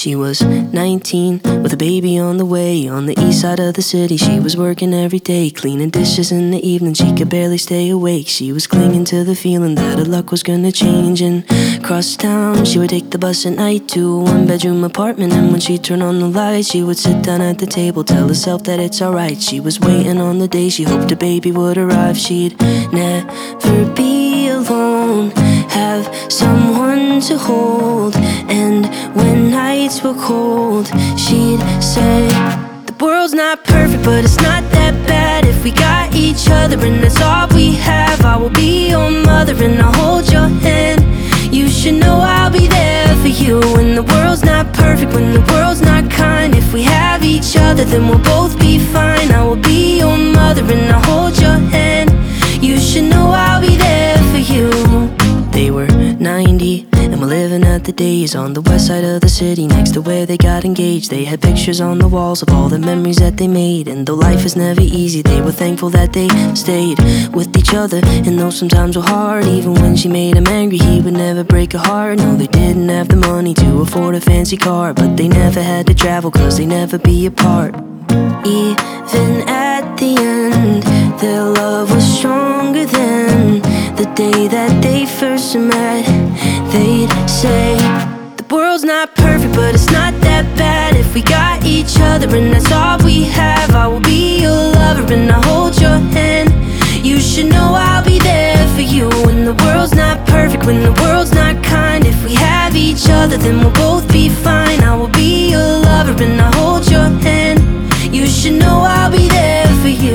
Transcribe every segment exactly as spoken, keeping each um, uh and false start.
She was nineteen, with a baby on the way. On the east side of the city, she was working every day, cleaning dishes in the evening, she could barely stay awake. She was clinging to the feeling that her luck was gonna change. And across town, she would take the bus at night to a one-bedroom apartment. And when she'd turn on the lights, she would sit down at the table, tell herself that it's alright. She was waiting on the day she hoped a baby would arrive. She'd never be alone, have someone to hold. And when nights were cold, she'd say, the world's not perfect, but it's not that bad if we got each other, and that's all we have. I will be your mother and I'll hold your hand. You should know I'll be there for you when the world's not perfect, when the world's not kind. If we have each other, then we'll both be fine. I will be your mother and I'll hold your hand. You should know I'll be there for you. They were ninety and were living at the days on the west side of the city, next to where they got engaged. They had pictures on the walls of all the memories that they made. And though life is never easy, they were thankful that they stayed with each other. And though sometimes were hard, even when she made him angry, he would never break her heart. No, they didn't have the money to afford a fancy car, but they never had to travel, cause they never be apart. Even at the end, their love was stronger than the day that they first met. They'd say, the world's not perfect, but it's not that bad if we got each other, and that's all we have. I will be your lover and I'll hold your hand. You should know I'll be there for you when the world's not perfect, when the world's not kind. If we have each other, then we'll both be fine. I will be your lover and I'll hold your hand. You should know I'll be there for you.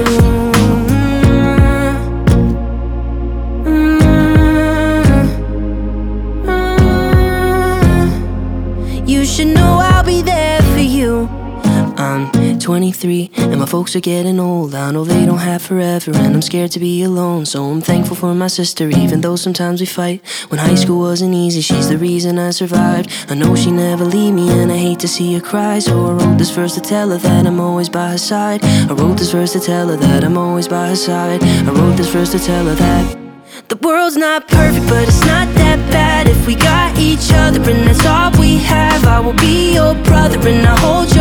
You should know I'll be there for you. I'm twenty-three and my folks are getting old. I know they don't have forever and I'm scared to be alone. So I'm thankful for my sister, even though sometimes we fight. When high school wasn't easy, she's the reason I survived. I know she never leave me and I hate to see her cry. So I wrote this verse to tell her that I'm always by her side. I wrote this verse to tell her that I'm always by her side. I wrote this verse to tell her that the world's not perfect, but it's not that bad if we got each other, and that's all we have. I will be your brother and I'll hold you